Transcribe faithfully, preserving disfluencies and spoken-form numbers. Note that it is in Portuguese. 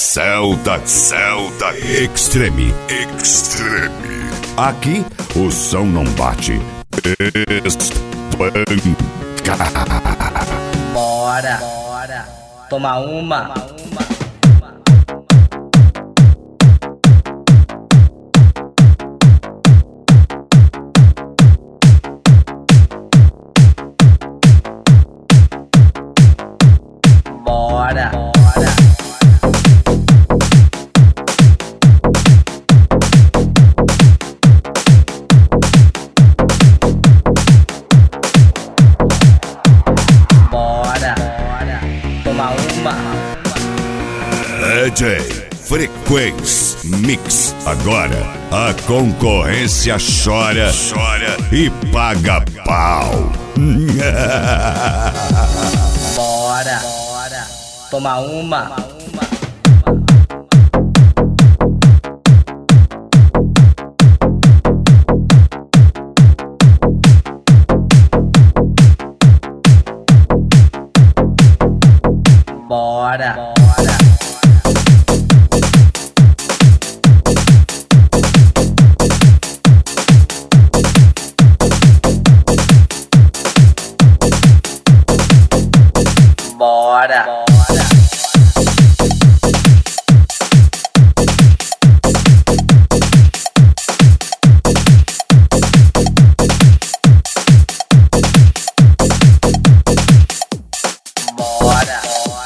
Celta, Celta Extreme, Extreme. Aqui o som não bate. Espanca. Bora, bora, toma uma. Bora, bora. Bora, bora, toma uma. D J Frequência Mix. Agora a concorrência chora, chora e paga pau. Bora, bora, toma uma. Bora.